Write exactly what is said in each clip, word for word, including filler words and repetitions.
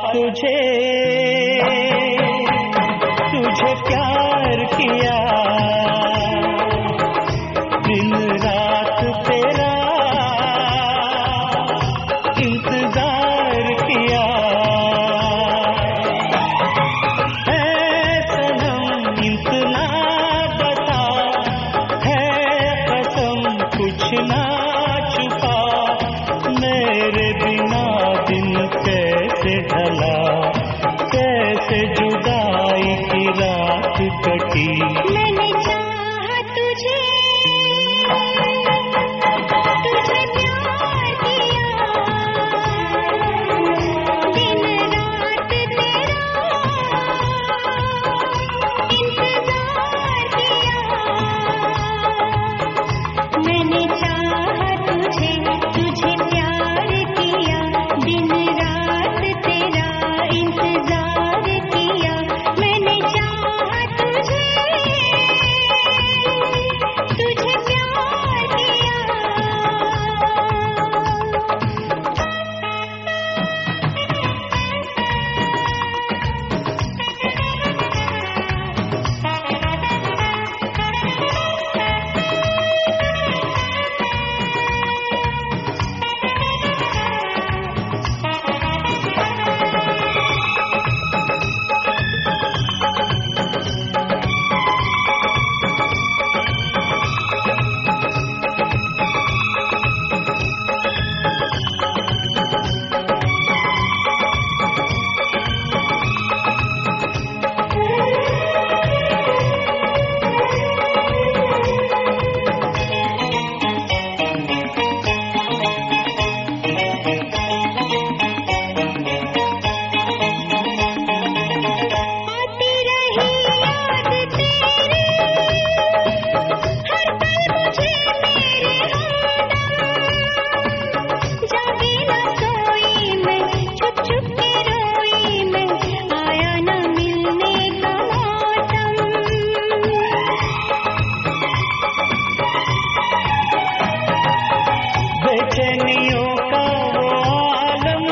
तुझे, तुझे प्यार किया, दिन रात तेरा इंतजार किया। है सनम इतना बता, है कसम कुछ ना छुपा, मेरे बिना दिन कैसे ढला, कैसे जुदाई की रात कटी। मैंने चाहा तुझे, तुझे प्यार किया, दिन रात तेरा इंतजार किया। मैंने चाहा तुझे, तुझे प्यार किया, दिन रात तेरा इंतजार किया। मैंने चाहा तुझे, तुझे प्यार किया। बेचैनियों का वो आलम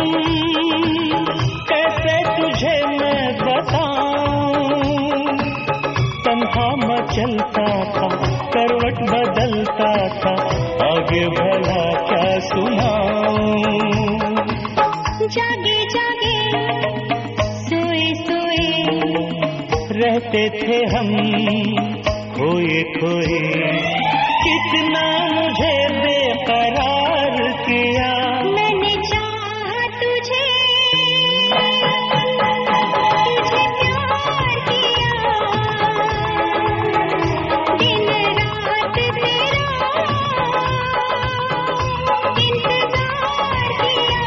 कैसे तुझे मैं बताऊं, तन्हा मचलता था, करवट बदलता था, आगे भला क्या सुनाऊं। जागे जागे सोए सोए रहते थे हम खोए खोए, कितना मुझे बेकरार किया। मैंने चाहा तुझे, तुझे प्यार किया, दिन रात तेरा इंतजार किया।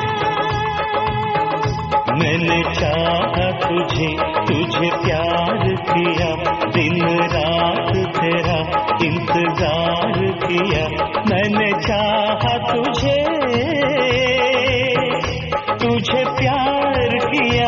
मैंने चाहा तुझे, तुझे प्यार किया, दिन रात तेरा इंतजार किया। मैंने चाहा तुझे, तुझे प्यार किया।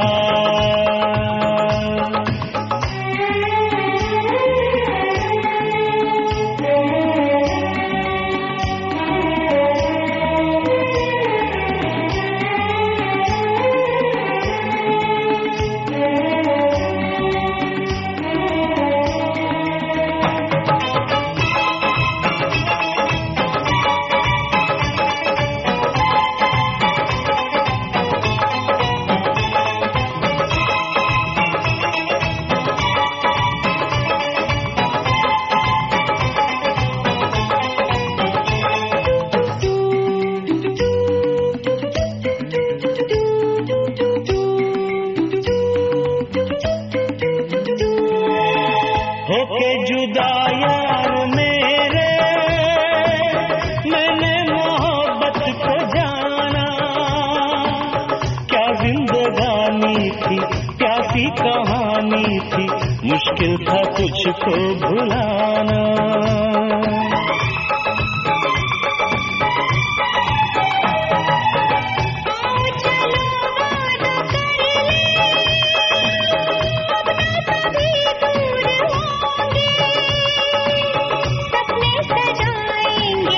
होके जुदा यार मेरे, मैंने मोहब्बत को जाना, क्या जिंदगानी थी, प्यासी कहानी थी, मुश्किल था तुझको भुलाना।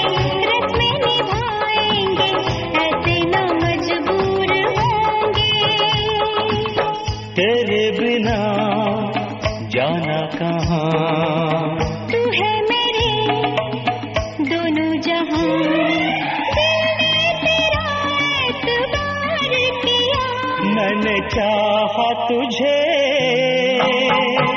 रस्में निभाएंगे, ऐसे न मजबूर होंगे। मैंने चाहा तुझे